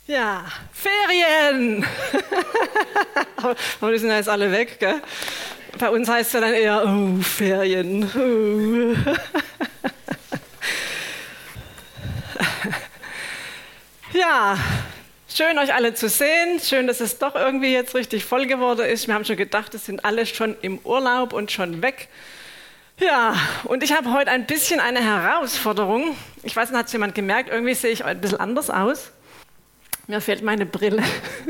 Ja, Ferien! Aber die sind ja jetzt alle weg, gell? Bei uns heißt es ja dann eher, oh, Ferien. Ja, schön euch alle zu sehen. Schön, dass es doch irgendwie jetzt richtig voll geworden ist. Wir haben schon gedacht, es sind alle schon im Urlaub und schon weg. Ja, und ich habe heute ein bisschen eine Herausforderung. Ich weiß nicht, hat es jemand gemerkt? Irgendwie sehe ich ein bisschen anders aus. Mir fehlt meine Brille.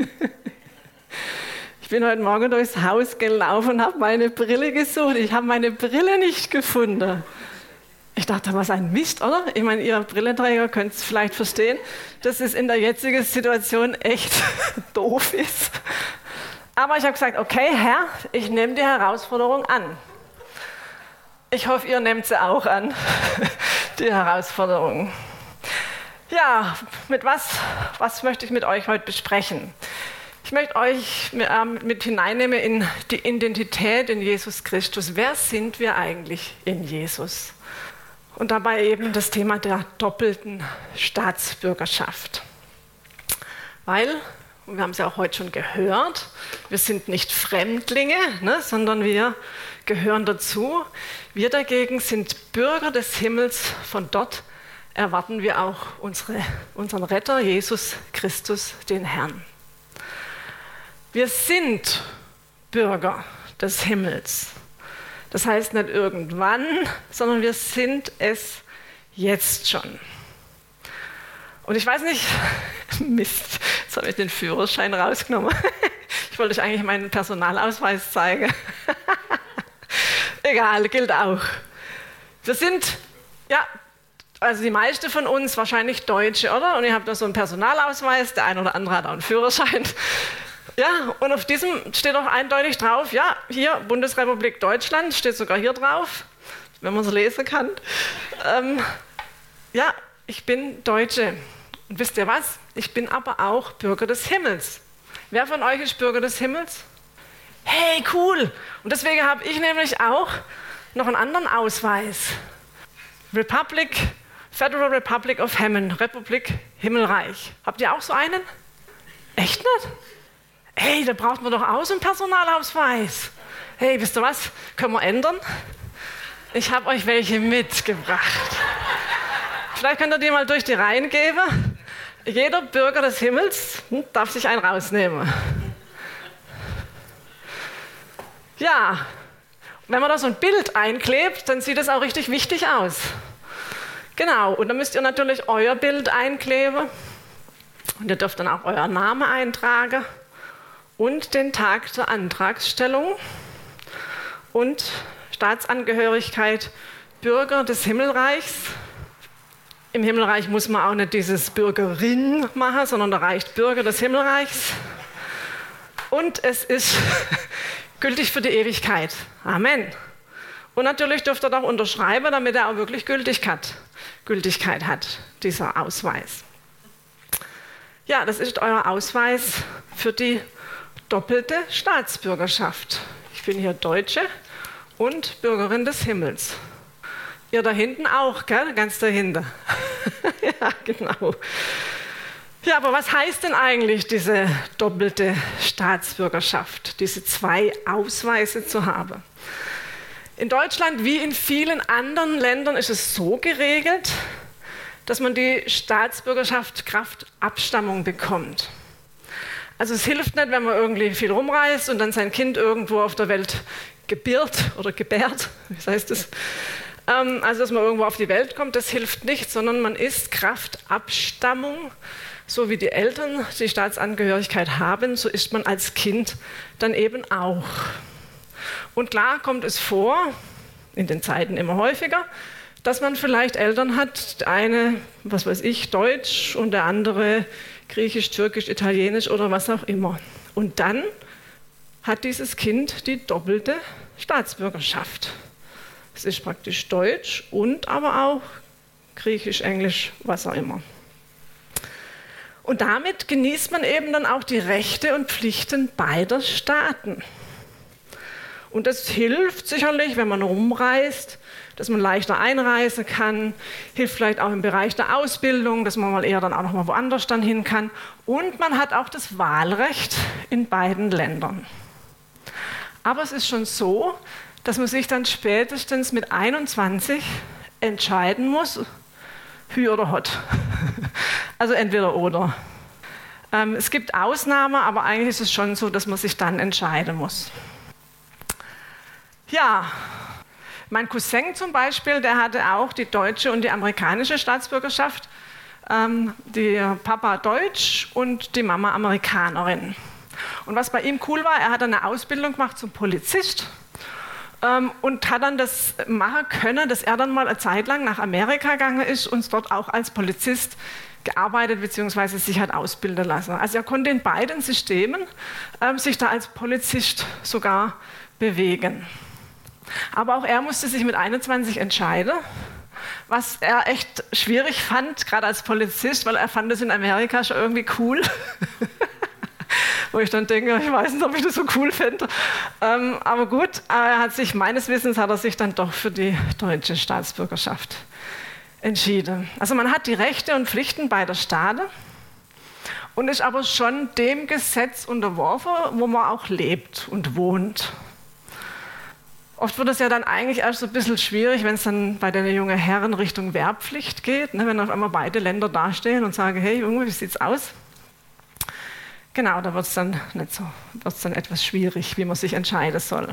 Ich bin heute Morgen durchs Haus gelaufen und habe meine Brille gesucht. Ich habe meine Brille nicht gefunden. Ich dachte, was ein Mist, oder? Ich meine, ihr Brillenträger könnt es vielleicht verstehen, dass es in der jetzigen Situation echt doof ist. Aber ich habe gesagt, okay, Herr, ich nehme die Herausforderung an. Ich hoffe, ihr nehmt sie auch an, die Herausforderung. Ja, was möchte ich mit euch heute besprechen? Ich möchte euch mit hineinnehmen in die Identität in Jesus Christus. Wer sind wir eigentlich in Jesus? Und dabei eben das Thema der doppelten Staatsbürgerschaft. Weil, und wir haben es ja auch heute schon gehört, wir sind nicht Fremdlinge, sondern wir gehören dazu. Wir dagegen sind Bürger des Himmels. Von dort erwarten wir auch unseren Retter, Jesus Christus, den Herrn. Wir sind Bürger des Himmels. Das heißt nicht irgendwann, sondern wir sind es jetzt schon. Und ich weiß nicht, Mist, jetzt habe ich den Führerschein rausgenommen. Ich wollte euch eigentlich meinen Personalausweis zeigen. Egal, gilt auch. Wir sind, ja, also die meisten von uns wahrscheinlich Deutsche, oder? Und ihr habt da so einen Personalausweis, der eine oder andere hat auch einen Führerschein. Ja, und auf diesem steht auch eindeutig drauf, ja, hier Bundesrepublik Deutschland, steht sogar hier drauf, wenn man es lesen kann. Ja, ich bin Deutsche. Und wisst ihr was? Ich bin aber auch Bürger des Himmels. Wer von euch ist Bürger des Himmels? Hey, cool! Und deswegen habe ich nämlich auch noch einen anderen Ausweis. Federal Republic of Heaven, Republik Himmelreich. Habt ihr auch so einen? Echt nicht? Hey, da braucht man doch auch so einen Personalausweis. Hey, wisst ihr was? Können wir ändern? Ich habe euch welche mitgebracht. Vielleicht könnt ihr die mal durch die Reihen geben. Jeder Bürger des Himmels darf sich einen rausnehmen. Ja, wenn man da so ein Bild einklebt, dann sieht es auch richtig wichtig aus. Genau, und dann müsst ihr natürlich euer Bild einkleben. Und ihr dürft dann auch euren Namen eintragen. Und den Tag der Antragstellung und Staatsangehörigkeit Bürger des Himmelreichs. Im Himmelreich muss man auch nicht dieses Bürgerin machen, sondern da reicht Bürger des Himmelreichs. Und es ist gültig für die Ewigkeit. Amen. Und natürlich dürft ihr doch unterschreiben, damit er auch wirklich Gültigkeit hat, dieser Ausweis. Ja, das ist euer Ausweis für die doppelte Staatsbürgerschaft. Ich bin hier Deutsche und Bürgerin des Himmels. Ihr da hinten auch, gell? Ganz dahinter. Ja, genau. Ja, aber was heißt denn eigentlich diese doppelte Staatsbürgerschaft, diese zwei Ausweise zu haben? In Deutschland wie in vielen anderen Ländern ist es so geregelt, dass man die Staatsbürgerschaft Kraft Abstammung bekommt. Also es hilft nicht, wenn man irgendwie viel rumreist und dann sein Kind irgendwo auf der Welt gebärt, wie heißt das? Also dass man irgendwo auf die Welt kommt, das hilft nicht, sondern man ist Kraft Abstammung, so wie die Eltern die Staatsangehörigkeit haben, so ist man als Kind dann eben auch. Und klar kommt es vor, in den Zeiten immer häufiger, dass man vielleicht Eltern hat, der eine, was weiß ich, Deutsch und der andere Griechisch, Türkisch, Italienisch oder was auch immer. Und dann hat dieses Kind die doppelte Staatsbürgerschaft. Es ist praktisch Deutsch und aber auch Griechisch, Englisch, was auch immer. Und damit genießt man eben dann auch die Rechte und Pflichten beider Staaten. Und das hilft sicherlich, wenn man rumreist, dass man leichter einreisen kann, hilft vielleicht auch im Bereich der Ausbildung, dass man mal eher dann auch noch mal woanders dann hin kann. Und man hat auch das Wahlrecht in beiden Ländern. Aber es ist schon so, dass man sich dann spätestens mit 21 entscheiden muss, Hü oder Hott. Also entweder oder. Es gibt Ausnahmen, aber eigentlich ist es schon so, dass man sich dann entscheiden muss. Ja, mein Cousin zum Beispiel, der hatte auch die deutsche und die amerikanische Staatsbürgerschaft. Der Papa Deutsch und die Mama Amerikanerin. Und was bei ihm cool war, er hat eine Ausbildung gemacht zum Polizist und hat dann das machen können, dass er dann mal eine Zeit lang nach Amerika gegangen ist und dort auch als Polizist gearbeitet bzw. sich hat ausbilden lassen. Also er konnte in beiden Systemen sich da als Polizist sogar bewegen. Aber auch er musste sich mit 21 entscheiden, was er echt schwierig fand, gerade als Polizist, weil er fand es in Amerika schon irgendwie cool. Wo ich dann denke, ich weiß nicht, ob ich das so cool fände. Aber gut, meines Wissens hat er sich dann doch für die deutsche Staatsbürgerschaft entschieden. Also man hat die Rechte und Pflichten beider Staaten und ist aber schon dem Gesetz unterworfen, wo man auch lebt und wohnt. Oft wird es ja dann eigentlich erst so ein bisschen schwierig, wenn es dann bei den jungen Herren Richtung Wehrpflicht geht, ne, wenn auf einmal beide Länder dastehen und sagen, hey Junge, wie sieht's aus? Genau, da wird es dann etwas schwierig, wie man sich entscheiden soll.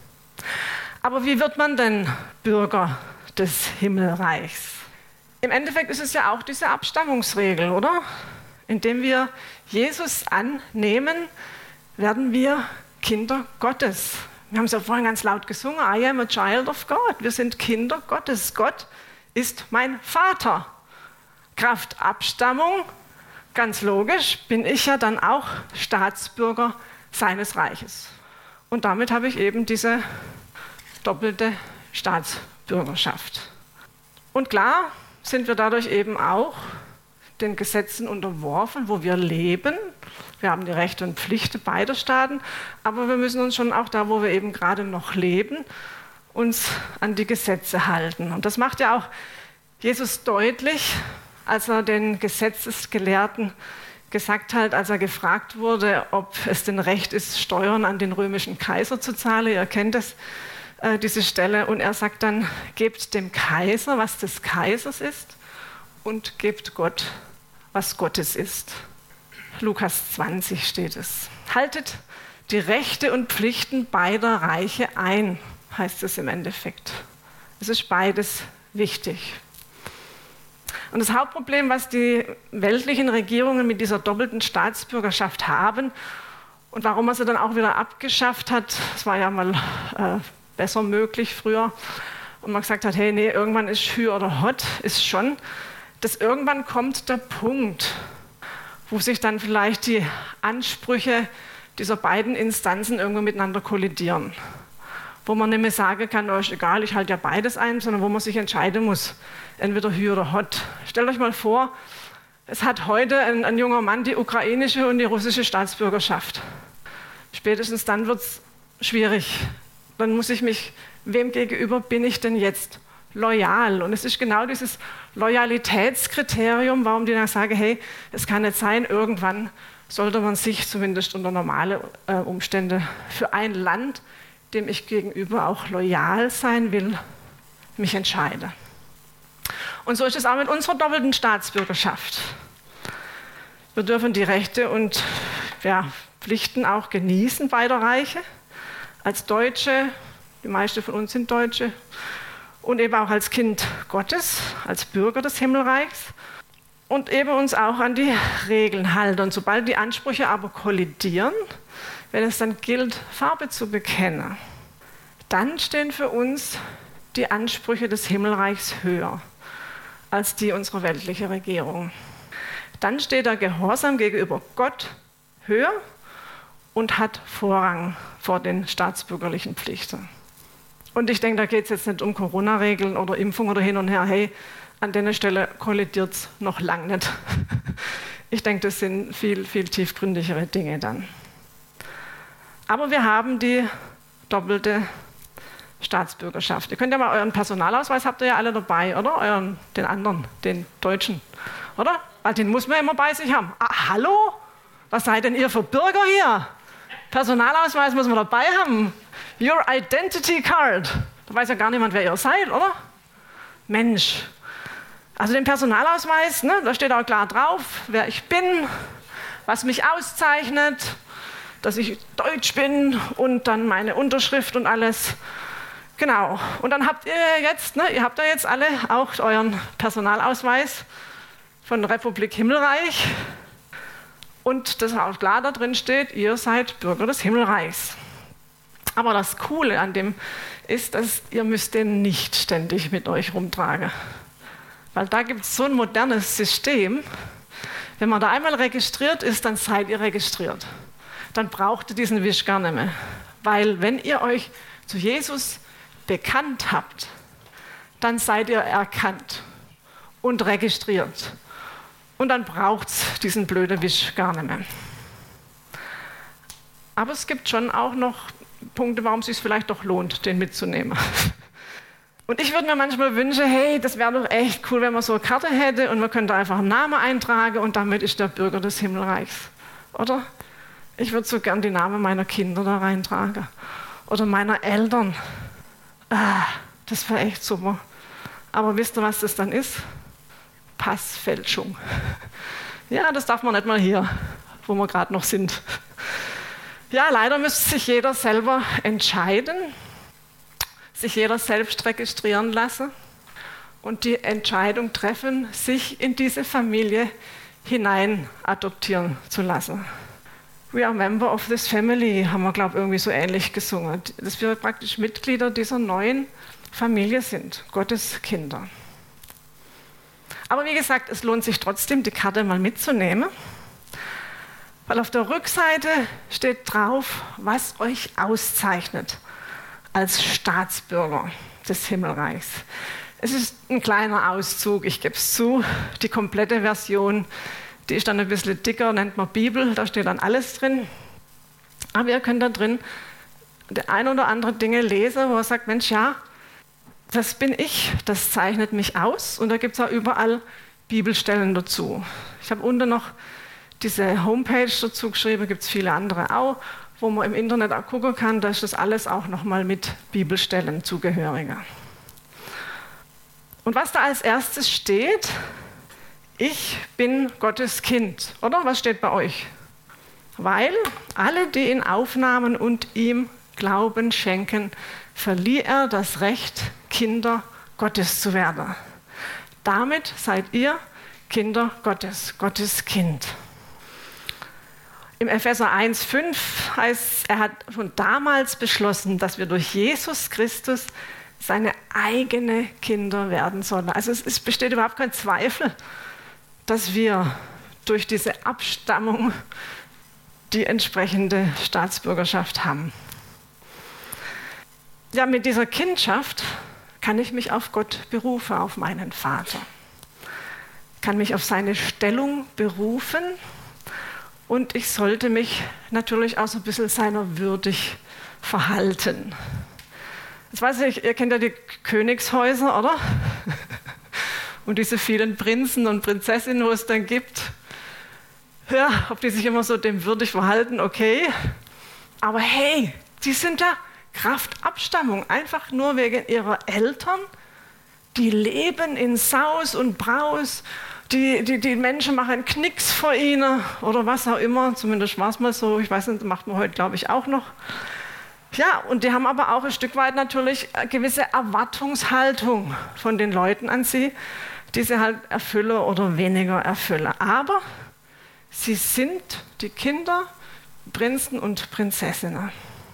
Aber wie wird man denn Bürger des Himmelreichs? Im Endeffekt ist es ja auch diese Abstammungsregel, oder? Indem wir Jesus annehmen, werden wir Kinder Gottes. Wir haben es ja vorhin ganz laut gesungen, I am a child of God. Wir sind Kinder Gottes. Gott ist mein Vater. Kraft Abstammung, ganz logisch, bin ich ja dann auch Staatsbürger seines Reiches. Und damit habe ich eben diese doppelte Staatsbürgerschaft. Und klar sind wir dadurch eben auch den Gesetzen unterworfen, wo wir leben. Wir haben die Rechte und Pflichten beider Staaten, aber wir müssen uns schon auch da, wo wir eben gerade noch leben, uns an die Gesetze halten. Und das macht ja auch Jesus deutlich, als er den Gesetzesgelehrten gesagt hat, als er gefragt wurde, ob es denn recht ist, Steuern an den römischen Kaiser zu zahlen. Ihr kennt das, diese Stelle. Und er sagt dann, gebt dem Kaiser, was des Kaisers ist, und gebt Gott, was Gottes ist. Lukas 20 steht es. Haltet die Rechte und Pflichten beider Reiche ein, heißt es im Endeffekt. Es ist beides wichtig. Und das Hauptproblem, was die weltlichen Regierungen mit dieser doppelten Staatsbürgerschaft haben und warum man sie dann auch wieder abgeschafft hat, das war ja mal besser möglich früher, und man gesagt hat, hey, nee, irgendwann ist Hü oder Hott, ist schon, dass irgendwann kommt der Punkt, wo sich dann vielleicht die Ansprüche dieser beiden Instanzen irgendwo miteinander kollidieren. Wo man nicht mehr sagen kann, oh, ist egal, ich halte ja beides ein, sondern wo man sich entscheiden muss, entweder Hü oder Hott. Stellt euch mal vor, es hat heute ein junger Mann die ukrainische und die russische Staatsbürgerschaft. Spätestens dann wird es schwierig. Dann muss ich mich, wem gegenüber bin ich denn jetzt loyal? Und es ist genau dieses Loyalitätskriterium, warum die dann sagen, hey, es kann nicht sein, irgendwann sollte man sich zumindest unter normale Umstände für ein Land, dem ich gegenüber auch loyal sein will, mich entscheide. Und so ist es auch mit unserer doppelten Staatsbürgerschaft. Wir dürfen die Rechte und Pflichten auch genießen beider Reiche. Als Deutsche, die meisten von uns sind Deutsche, und eben auch als Kind Gottes, als Bürger des Himmelreichs. Und eben uns auch an die Regeln halten. Und sobald die Ansprüche aber kollidieren, wenn es dann gilt, Farbe zu bekennen, dann stehen für uns die Ansprüche des Himmelreichs höher als die unserer weltlichen Regierung. Dann steht der Gehorsam gegenüber Gott höher und hat Vorrang vor den staatsbürgerlichen Pflichten. Und ich denke, da geht es jetzt nicht um Corona-Regeln oder Impfung oder hin und her. Hey, an der Stelle kollidiert es noch lang nicht. Ich denke, das sind viel, viel tiefgründigere Dinge dann. Aber wir haben die doppelte Staatsbürgerschaft. Ihr könnt ja mal euren Personalausweis, habt ihr ja alle dabei, oder? Den anderen, den deutschen, oder? Weil den muss man immer bei sich haben. Ah, hallo? Was seid denn ihr für Bürger hier? Personalausweis muss man dabei haben. Your Identity Card. Da weiß ja gar niemand, wer ihr seid, oder? Mensch. Also den Personalausweis, ne, da steht auch klar drauf, wer ich bin, was mich auszeichnet, dass ich deutsch bin und dann meine Unterschrift und alles. Genau. Und dann habt ihr jetzt, ne, ihr habt ja jetzt alle auch euren Personalausweis von der Republik Himmelreich. Und das auch klar da drin steht, ihr seid Bürger des Himmelreichs. Aber das Coole an dem ist, dass ihr müsst den nicht ständig mit euch rumtragen. Weil da gibt es so ein modernes System. Wenn man da einmal registriert ist, dann seid ihr registriert. Dann braucht ihr diesen Wisch gar nicht mehr. Weil wenn ihr euch zu Jesus bekannt habt, dann seid ihr erkannt und registriert. Und dann braucht es diesen blöden Wisch gar nicht mehr. Aber es gibt schon auch noch Punkte, warum es sich vielleicht doch lohnt, den mitzunehmen. Und ich würde mir manchmal wünschen, hey, das wäre doch echt cool, wenn man so eine Karte hätte und man könnte einfach einen Namen eintragen und damit ist der Bürger des Himmelreichs. Oder? Ich würde so gern die Namen meiner Kinder da reintragen. Oder meiner Eltern. Das wäre echt super. Aber wisst ihr, was das dann ist? Passfälschung. Ja, das darf man nicht mal hier, wo wir gerade noch sind. Ja, leider müsste sich jeder selber entscheiden, sich jeder selbst registrieren lassen und die Entscheidung treffen, sich in diese Familie hinein adoptieren zu lassen. We are member of this family, haben wir, glaube ich, irgendwie so ähnlich gesungen, dass wir praktisch Mitglieder dieser neuen Familie sind, Gottes Kinder. Aber wie gesagt, es lohnt sich trotzdem, die Karte mal mitzunehmen, weil auf der Rückseite steht drauf, was euch auszeichnet als Staatsbürger des Himmelreichs. Es ist ein kleiner Auszug, ich gebe es zu. Die komplette Version, die ist dann ein bisschen dicker, nennt man Bibel, da steht dann alles drin. Aber ihr könnt da drin der ein oder andere Dinge lesen, wo er sagt, Mensch, ja, das bin ich, das zeichnet mich aus. Und da gibt es auch überall Bibelstellen dazu. Ich habe unten noch diese Homepage dazu geschrieben, gibt es viele andere auch, wo man im Internet auch gucken kann, da ist das alles auch nochmal mit Bibelstellen zugehöriger. Und was da als erstes steht, ich bin Gottes Kind, oder? Was steht bei euch? Weil alle, die ihn aufnahmen und ihm Glauben schenken, verlieh er das Recht, Kinder Gottes zu werden. Damit seid ihr Kinder Gottes, Gottes Kind. Im Epheser 1,5 heißt, er hat schon damals beschlossen, dass wir durch Jesus Christus seine eigenen Kinder werden sollen. Also es besteht überhaupt kein Zweifel, dass wir durch diese Abstammung die entsprechende Staatsbürgerschaft haben. Ja, mit dieser Kindschaft kann ich mich auf Gott berufen, auf meinen Vater. Ich kann mich auf seine Stellung berufen und ich sollte mich natürlich auch so ein bisschen seiner würdig verhalten. Jetzt weiß ich, ihr kennt ja die Königshäuser, oder? Und diese vielen Prinzen und Prinzessinnen, wo es dann gibt. Ja, ob die sich immer so dem würdig verhalten, okay. Aber hey, die sind ja Kraft Abstammung, einfach nur wegen ihrer Eltern. Die leben in Saus und Braus. Die Menschen machen Knicks vor ihnen oder was auch immer. Zumindest war es mal so. Ich weiß nicht, das macht man heute, glaube ich, auch noch. Ja, und die haben aber auch ein Stück weit natürlich eine gewisse Erwartungshaltung von den Leuten an sie, die sie halt erfüllen oder weniger erfüllen. Aber sie sind die Kinder, Prinzen und Prinzessinnen.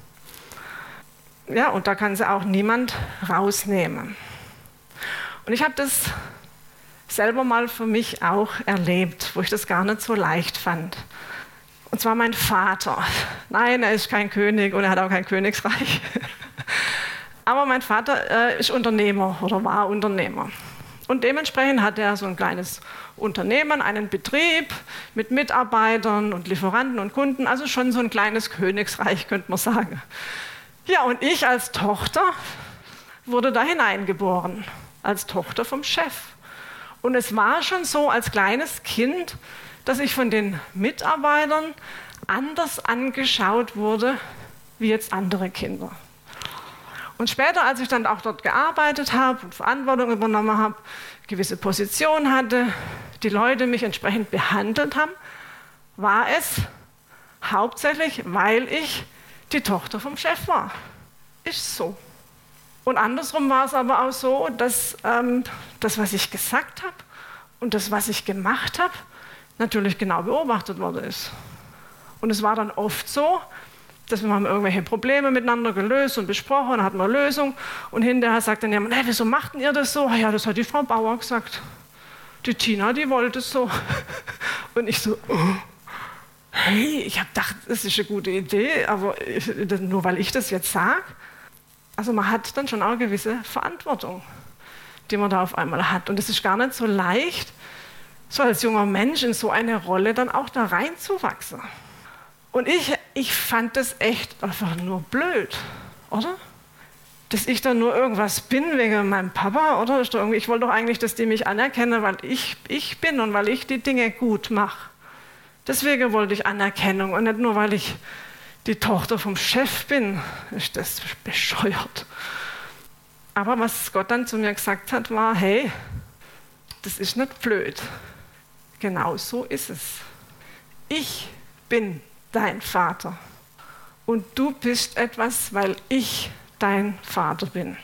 Ja, und da kann sie auch niemand rausnehmen. Und ich habe das selber mal für mich auch erlebt, wo ich das gar nicht so leicht fand. Und zwar mein Vater. Nein, er ist kein König und er hat auch kein Königsreich. Aber mein Vater ist Unternehmer oder war Unternehmer. Und dementsprechend hat er so ein kleines Unternehmen, einen Betrieb mit Mitarbeitern und Lieferanten und Kunden, also schon so ein kleines Königsreich, könnte man sagen. Ja, und ich als Tochter wurde da hineingeboren, als Tochter vom Chef. Und es war schon so als kleines Kind, dass ich von den Mitarbeitern anders angeschaut wurde, wie jetzt andere Kinder. Und später, als ich dann auch dort gearbeitet habe und Verantwortung übernommen habe, gewisse Position hatte, die Leute mich entsprechend behandelt haben, war es hauptsächlich, weil ich die Tochter vom Chef war. Ist so. Und andersrum war es aber auch so, dass das, was ich gesagt habe und das, was ich gemacht habe, natürlich genau beobachtet worden ist. Und es war dann oft so, dass wir haben irgendwelche Probleme miteinander gelöst und besprochen, dann hatten wir eine Lösung und hinterher sagt dann jemand, hey, wieso machten ihr das so? Ja, das hat die Frau Bauer gesagt. Die Tina, die wollte es so. Und ich so, oh. Hey, ich habe gedacht, das ist eine gute Idee, aber nur weil ich das jetzt sage. Also man hat dann schon auch eine gewisse Verantwortung, die man da auf einmal hat. Und es ist gar nicht so leicht, so als junger Mensch in so eine Rolle dann auch da reinzuwachsen. Und ich fand das echt einfach nur blöd, oder? Dass ich dann nur irgendwas bin wegen meinem Papa, oder? Ich wollte doch eigentlich, dass die mich anerkennen, weil ich bin und weil ich die Dinge gut mache. Deswegen wollte ich Anerkennung und nicht nur, weil ich die Tochter vom Chef bin. Ist das bescheuert. Aber was Gott dann zu mir gesagt hat, war, hey, das ist nicht blöd. Genau so ist es. Ich bin dein Vater. Und du bist etwas, weil ich dein Vater bin.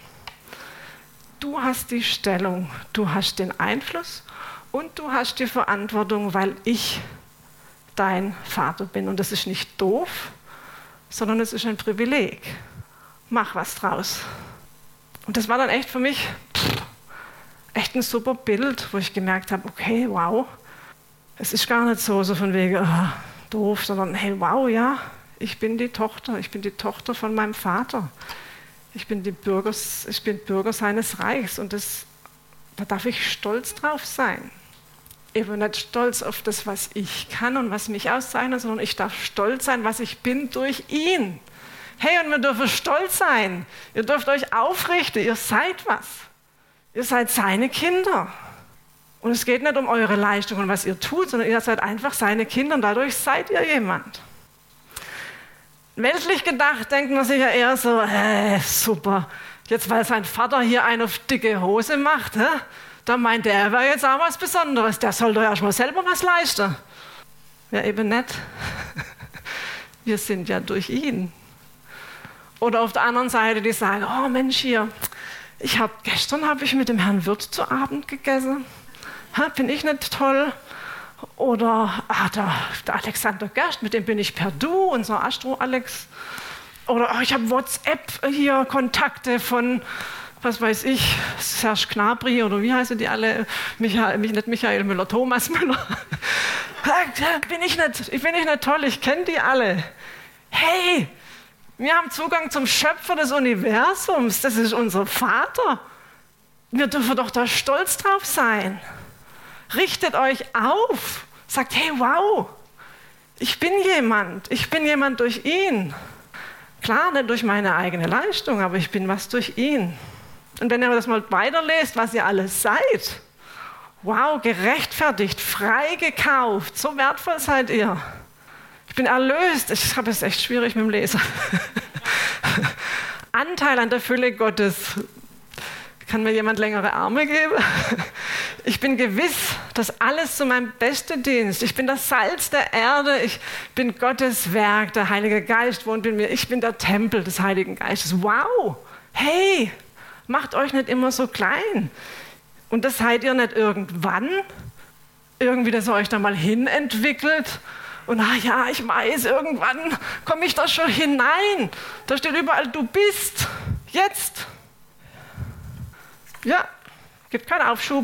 Du hast die Stellung, du hast den Einfluss und du hast die Verantwortung, weil ich dein Vater bin. Und das ist nicht doof, sondern es ist ein Privileg. Mach was draus. Und das war dann echt für mich echt ein super Bild, wo ich gemerkt habe, okay, wow, es ist gar nicht so von wegen doof, sondern hey, wow, ja, ich bin die Tochter von meinem Vater. Ich bin Bürger seines Reichs und da darf ich stolz drauf sein. Ich bin nicht stolz auf das, was ich kann und was mich auszeichnet, sondern ich darf stolz sein, was ich bin durch ihn. Hey, und wir dürfen stolz sein. Ihr dürft euch aufrichten. Ihr seid was. Ihr seid seine Kinder. Und es geht nicht um eure Leistung und was ihr tut, sondern ihr seid einfach seine Kinder und dadurch seid ihr jemand. Weltlich gedacht denkt man sich ja eher so, super, jetzt weil sein Vater hier einen auf dicke Hose macht, da meint er wäre jetzt auch was Besonderes, der soll doch erst mal selber was leisten. Ja, eben nicht. Wir sind ja durch ihn. Oder auf der anderen Seite, die sagen, oh Mensch hier, gestern habe ich mit dem Herrn Wirth zu Abend gegessen. Bin ich nicht toll? Oder der Alexander Gerst, mit dem bin ich per Du, unser Astro-Alex. Oder ich habe WhatsApp hier Kontakte von, was weiß ich, Serge Gnabry oder wie heißen die alle? Nicht Michael Müller, Thomas Müller. Ich bin nicht toll, ich kenne die alle. Hey, wir haben Zugang zum Schöpfer des Universums, das ist unser Vater. Wir dürfen doch da stolz drauf sein. Richtet euch auf, sagt, hey, wow, ich bin jemand durch ihn. Klar, nicht durch meine eigene Leistung, aber ich bin was durch ihn. Und wenn ihr das mal weiterlest, was ihr alles seid, wow, gerechtfertigt, frei gekauft, so wertvoll seid ihr. Ich bin erlöst, ich habe es echt schwierig mit dem Lesen. Anteil an der Fülle Gottes. Kann mir jemand längere Arme geben? Ich bin gewiss, dass alles zu meinem besten Dienst. Ich bin das Salz der Erde. Ich bin Gottes Werk. Der Heilige Geist wohnt in mir. Ich bin der Tempel des Heiligen Geistes. Wow! Hey, macht euch nicht immer so klein. Und das seid ihr nicht irgendwann. Irgendwie, dass ihr euch da mal hinentwickelt. Und ja, ich weiß, irgendwann komme ich da schon hinein. Da steht überall, du bist. Jetzt. Ja, gibt keinen Aufschub.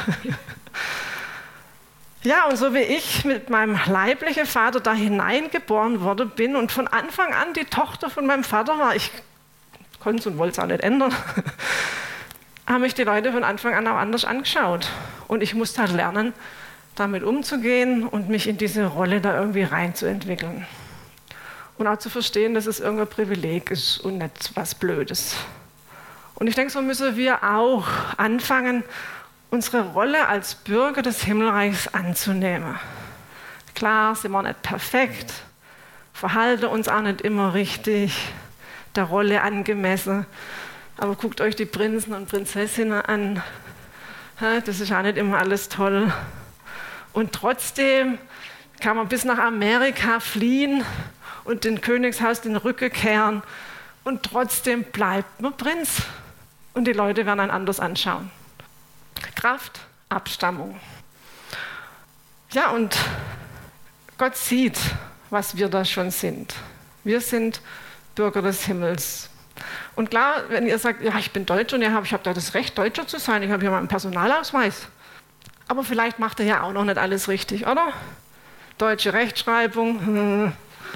Ja, und so wie ich mit meinem leiblichen Vater da hineingeboren worden bin und von Anfang an die Tochter von meinem Vater war, ich konnte es und wollte es auch nicht ändern, haben mich die Leute von Anfang an auch anders angeschaut. Und ich musste halt lernen, damit umzugehen und mich in diese Rolle da irgendwie reinzuentwickeln. Und auch zu verstehen, dass es irgendein Privileg ist und nicht was Blödes. Und ich denke, so müssen wir auch anfangen, unsere Rolle als Bürger des Himmelreichs anzunehmen. Klar, sind wir nicht perfekt, verhalten uns auch nicht immer richtig, der Rolle angemessen. Aber guckt euch die Prinzen und Prinzessinnen an. Das ist auch nicht immer alles toll. Und trotzdem kann man bis nach Amerika fliehen und dem Königshaus den Rücken kehren. Und trotzdem bleibt man Prinz. Und die Leute werden einen anders anschauen. Kraft, Abstammung. Ja, und Gott sieht, was wir da schon sind. Wir sind Bürger des Himmels. Und klar, wenn ihr sagt, ja, ich bin Deutsch und ich habe da das Recht, Deutscher zu sein, ich habe hier mal einen Personalausweis. Aber vielleicht macht ihr ja auch noch nicht alles richtig, oder? Deutsche Rechtschreibung,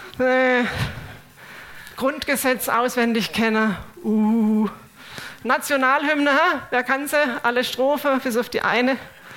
Grundgesetz auswendig kennen, Nationalhymne, wer kann sie? Alle Strophen, bis auf die eine.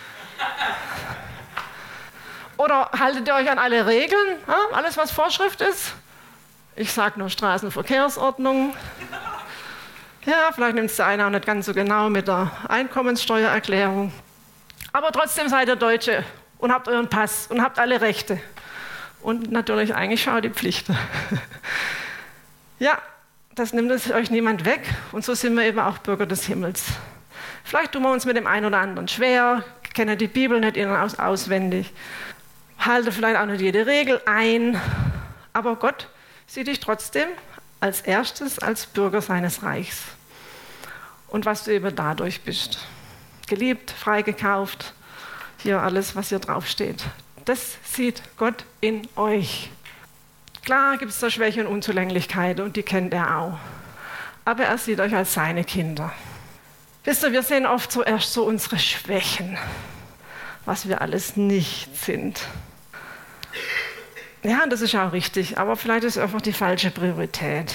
Oder haltet ihr euch an alle Regeln? Alles, was Vorschrift ist? Ich sage nur Straßenverkehrsordnung. Ja, vielleicht nimmt es der eine auch nicht ganz so genau mit der Einkommenssteuererklärung. Aber trotzdem seid ihr Deutsche und habt euren Pass und habt alle Rechte. Und natürlich eigentlich auch die Pflichten. Ja, das nimmt es euch niemand weg. Und so sind wir eben auch Bürger des Himmels. Vielleicht tun wir uns mit dem einen oder anderen schwer, kennen die Bibel nicht in- und auswendig, halten vielleicht auch nicht jede Regel ein, aber Gott sieht dich trotzdem als erstes als Bürger seines Reichs. Und was du eben dadurch bist. Geliebt, freigekauft, hier alles, was hier draufsteht. Das sieht Gott in euch. Klar gibt es da Schwäche und Unzulänglichkeiten und die kennt er auch. Aber er sieht euch als seine Kinder. Wisst ihr, wir sehen oft zuerst so unsere Schwächen, was wir alles nicht sind. Ja, das ist auch richtig, aber vielleicht ist es einfach die falsche Priorität.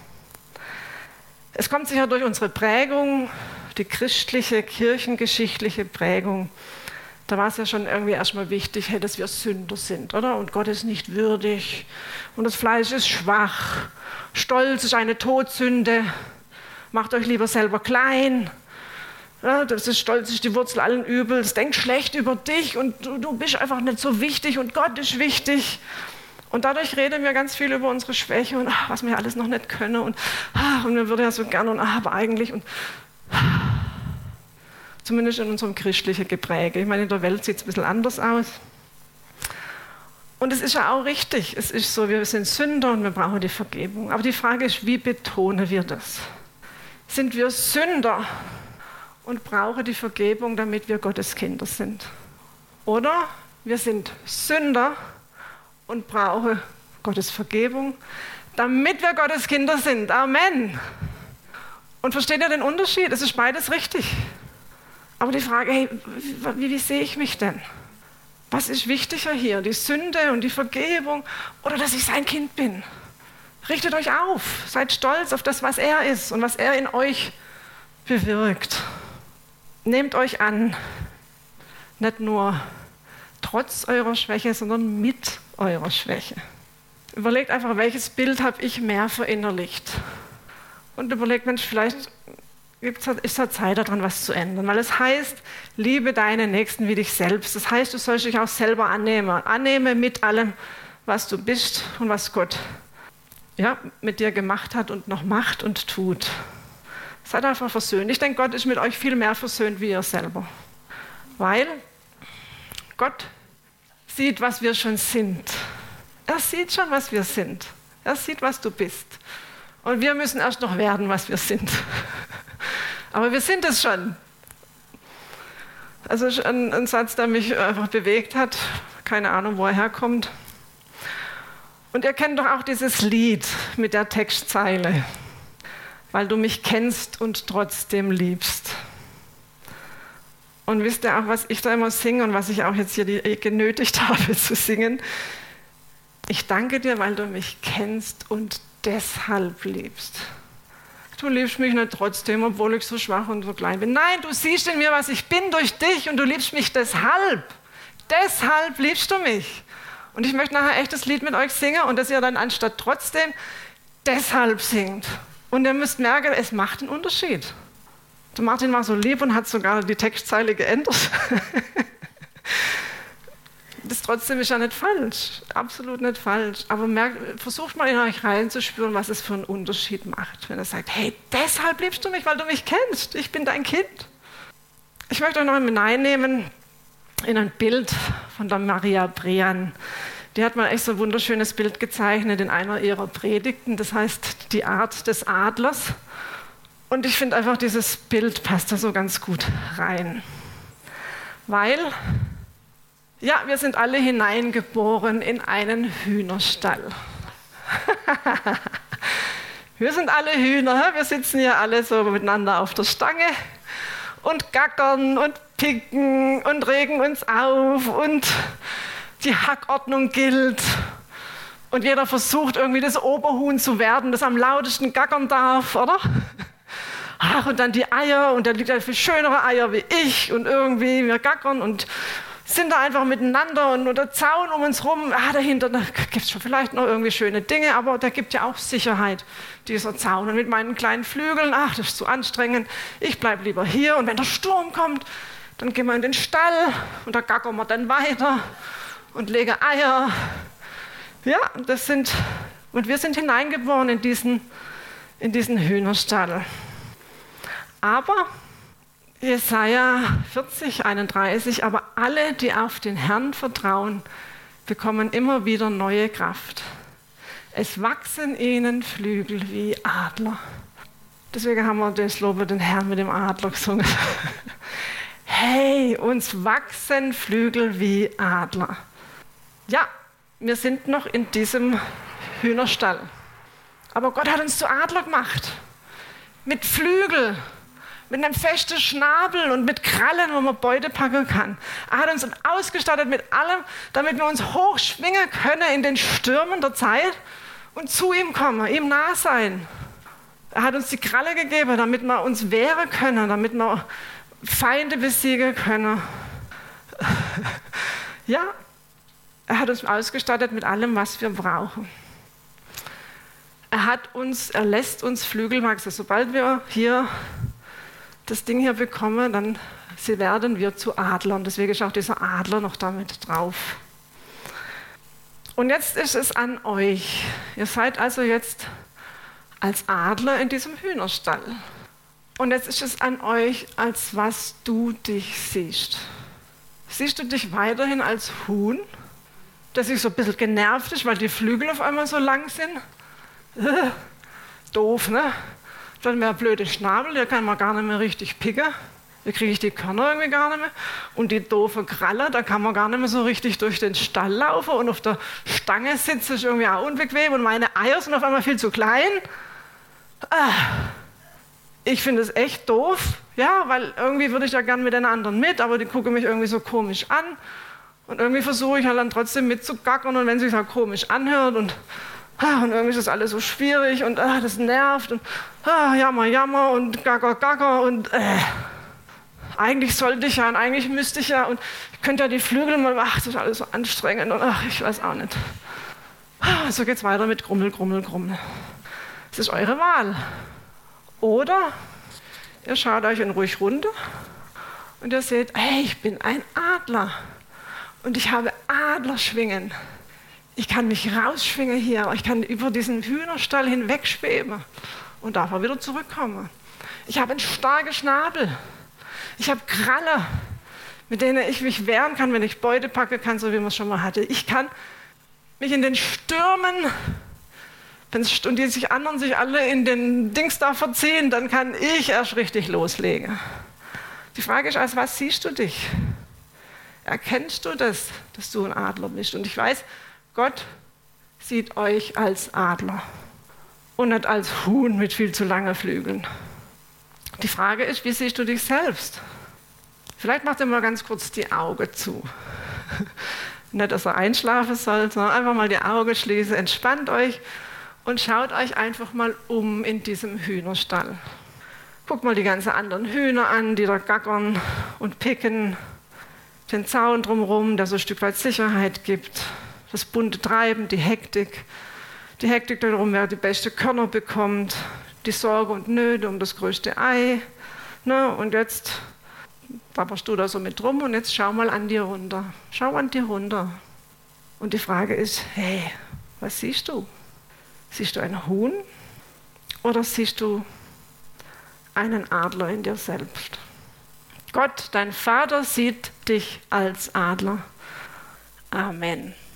Es kommt sicher durch unsere Prägung, die christliche, kirchengeschichtliche Prägung. Da war es ja schon irgendwie erstmal wichtig, hey, dass wir Sünder sind, oder? Und Gott ist nicht würdig und das Fleisch ist schwach. Stolz ist eine Todsünde. Macht euch lieber selber klein. Ja, das ist Stolz ist die Wurzel allen Übels. Denk schlecht über dich und du bist einfach nicht so wichtig und Gott ist wichtig. Und dadurch reden wir ganz viel über unsere Schwäche und was wir alles noch nicht können und wir würden ja so gerne und aber eigentlich und zumindest in unserem christlichen Gepräge. Ich meine, in der Welt sieht es ein bisschen anders aus. Und es ist ja auch richtig. Es ist so, wir sind Sünder und wir brauchen die Vergebung. Aber die Frage ist, wie betonen wir das? Sind wir Sünder und brauchen die Vergebung, damit wir Gottes Kinder sind? Oder wir sind Sünder und brauchen Gottes Vergebung, damit wir Gottes Kinder sind. Amen. Und versteht ihr den Unterschied? Es ist beides richtig. Aber die Frage, hey, wie sehe ich mich denn? Was ist wichtiger hier? Die Sünde und die Vergebung oder dass ich sein Kind bin? Richtet euch auf, seid stolz auf das, was er ist und was er in euch bewirkt. Nehmt euch an, nicht nur trotz eurer Schwäche, sondern mit eurer Schwäche. Überlegt einfach, welches Bild habe ich mehr verinnerlicht? Und überlegt, Mensch, vielleicht ist da Zeit daran, was zu ändern. Weil es heißt, liebe deinen Nächsten wie dich selbst. Das heißt, du sollst dich auch selber annehmen. Annehme mit allem, was du bist und was Gott mit dir gemacht hat und noch macht und tut. Seid einfach versöhnt. Ich denke, Gott ist mit euch viel mehr versöhnt wie ihr selber. Weil Gott sieht, was wir schon sind. Er sieht schon, was wir sind. Er sieht, was du bist. Und wir müssen erst noch werden, was wir sind. Aber wir sind es schon. Also ein Satz, der mich einfach bewegt hat. Keine Ahnung, wo er herkommt. Und ihr kennt doch auch dieses Lied mit der Textzeile. Weil du mich kennst und trotzdem liebst. Und wisst ihr auch, was ich da immer singe und was ich auch jetzt hier genötigt habe zu singen? Ich danke dir, weil du mich kennst und deshalb liebst. Du liebst mich nicht trotzdem, obwohl ich so schwach und so klein bin. Nein, du siehst in mir, was ich bin durch dich und du liebst mich deshalb. Deshalb liebst du mich. Und ich möchte nachher echt das Lied mit euch singen und dass ihr dann anstatt trotzdem deshalb singt. Und ihr müsst merken, es macht einen Unterschied. Der Martin war so lieb und hat sogar die Textzeile geändert. Trotzdem ist ja nicht falsch, absolut nicht falsch. Aber versucht mal in euch reinzuspüren, was es für einen Unterschied macht. Wenn er sagt, hey, deshalb liebst du mich, weil du mich kennst. Ich bin dein Kind. Ich möchte euch noch hineinnehmen in ein Bild von der Maria Brean. Die hat mal echt so ein wunderschönes Bild gezeichnet in einer ihrer Predigten. Das heißt, die Art des Adlers. Und ich finde einfach, dieses Bild passt da so ganz gut rein. Weil... ja, wir sind alle hineingeboren in einen Hühnerstall. Wir sind alle Hühner, wir sitzen hier alle so miteinander auf der Stange und gackern und picken und regen uns auf und die Hackordnung gilt. Und jeder versucht irgendwie das Oberhuhn zu werden, das am lautesten gackern darf, oder? Ach, und dann die Eier und der liegt ja viel schönere Eier wie ich und irgendwie wir gackern und sind da einfach miteinander und der Zaun um uns rum, dahinter gibt es schon vielleicht noch irgendwie schöne Dinge, aber der gibt ja auch Sicherheit, dieser Zaun. Und mit meinen kleinen Flügeln, das ist zu anstrengend, ich bleibe lieber hier. Und wenn der Sturm kommt, dann gehen wir in den Stall und da gackern wir dann weiter und legen Eier. Ja, und wir sind hineingeboren in diesen Hühnerstall. Aber Jesaja 40, 31, aber alle, die auf den Herrn vertrauen, bekommen immer wieder neue Kraft. Es wachsen ihnen Flügel wie Adler. Deswegen haben wir das Lobe den Herrn mit dem Adler gesungen. Hey, uns wachsen Flügel wie Adler. Ja, wir sind noch in diesem Hühnerstall. Aber Gott hat uns zu Adler gemacht. Mit Flügel. Mit einem festen Schnabel und mit Krallen, wo man Beute packen kann. Er hat uns ausgestattet mit allem, damit wir uns hochschwingen können in den Stürmen der Zeit und zu ihm kommen, ihm nah sein. Er hat uns die Kralle gegeben, damit wir uns wehren können, damit wir Feinde besiegen können. Ja, er hat uns ausgestattet mit allem, was wir brauchen. Er lässt uns Flügel wachsen. Sobald wir hier das Ding hier bekommen, dann werden wir zu Adlern. Deswegen ist auch dieser Adler noch damit drauf. Und jetzt ist es an euch. Ihr seid also jetzt als Adler in diesem Hühnerstall. Und jetzt ist es an euch, als was du dich siehst. Siehst du dich weiterhin als Huhn, das sich so ein bisschen genervt ist, weil die Flügel auf einmal so lang sind? Doof, ne? Dann mehr blöde Schnabel, der kann man gar nicht mehr richtig picken. Da kriege ich die Körner irgendwie gar nicht mehr. Und die doofe Kralle, da kann man gar nicht mehr so richtig durch den Stall laufen. Und auf der Stange sitze ich irgendwie auch unbequem. Und meine Eier sind auf einmal viel zu klein. Ich finde es echt doof. Ja, weil irgendwie würde ich ja gern mit den anderen mit, aber die gucken mich irgendwie so komisch an. Und irgendwie versuche ich halt dann trotzdem mitzugackern. Und wenn es sich halt komisch anhört und irgendwie ist das alles so schwierig und das nervt und jammer und gacker und eigentlich sollte ich ja und eigentlich müsste ich ja und ich könnte ja die Flügel mal, das ist alles so anstrengend und ich weiß auch nicht. So geht's weiter mit Grummel. Das ist eure Wahl. Oder ihr schaut euch ruhig runter und ihr seht, hey, ich bin ein Adler und ich habe Adlerschwingen. Ich kann mich rausschwingen hier, ich kann über diesen Hühnerstall hinweg schweben und darf auch wieder zurückkommen. Ich habe einen starken Schnabel. Ich habe Kralle, mit denen ich mich wehren kann, wenn ich Beute packen kann, so wie man es schon mal hatte. Ich kann mich in den Stürmen, und die anderen sich alle in den Dings da verziehen, dann kann ich erst richtig loslegen. Die Frage ist, als was siehst du dich? Erkennst du das, dass du ein Adler bist? Und ich weiß, Gott sieht euch als Adler und nicht als Huhn mit viel zu langen Flügeln. Die Frage ist, wie siehst du dich selbst? Vielleicht macht ihr mal ganz kurz die Augen zu. Nicht, dass ihr einschlafen sollt, sondern einfach mal die Augen schließen, entspannt euch und schaut euch einfach mal um in diesem Hühnerstall. Guckt mal die ganzen anderen Hühner an, die da gackern und picken, den Zaun drumherum, der so ein Stück weit Sicherheit gibt. Das bunte Treiben, die Hektik darum, wer die beste Körner bekommt, die Sorge und Nöte um das größte Ei, Na, und jetzt wapperst du da so mit rum und jetzt schau mal an dir runter. Schau an dir runter. Und die Frage ist, hey, was siehst du? Siehst du ein Huhn oder siehst du einen Adler in dir selbst? Gott, dein Vater, sieht dich als Adler. Amen.